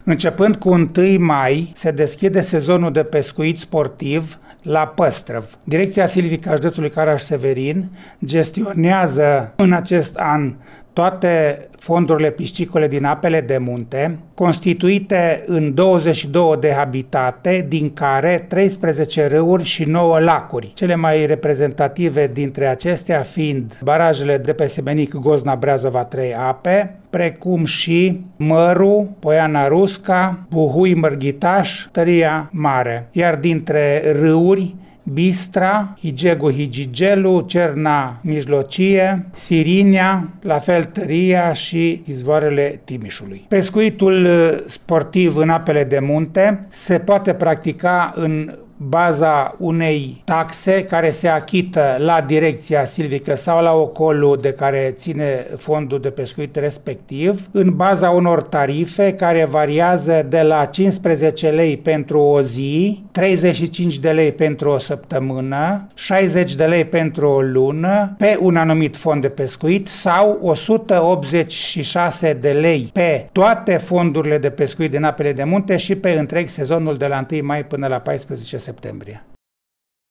Începând cu 1 mai se deschide sezonul de pescuit sportiv la Păstrăv. Direcția Silvică a județului Caraș-Severin gestionează în acest an toate fondurile piscicole din apele de munte, constituite în 22 de habitate, din care 13 râuri și 9 lacuri. Cele mai reprezentative dintre acestea fiind barajele de pe Semenic, Gozna, Breazăva, 3 ape, precum și Măru, Poiana Rusca, Buhui, Mărghitaș, Tăria Mare. Iar dintre râuri, Bistra, Higegu, Higigelu, Cerna Mijlocie, Sirinia, la fel Tăria și izvoarele Timișului. Pescuitul sportiv în apele de munte se poate practica în baza unei taxe care se achită la direcția silvică sau la ocolul de care ține fondul de pescuit respectiv, în baza unor tarife care variază de la 15 lei pentru o zi, 35 de lei pentru o săptămână, 60 de lei pentru o lună pe un anumit fond de pescuit sau 186 de lei pe toate fondurile de pescuit din apele de munte și pe întreg sezonul de la 1 mai până la 14 septembrie.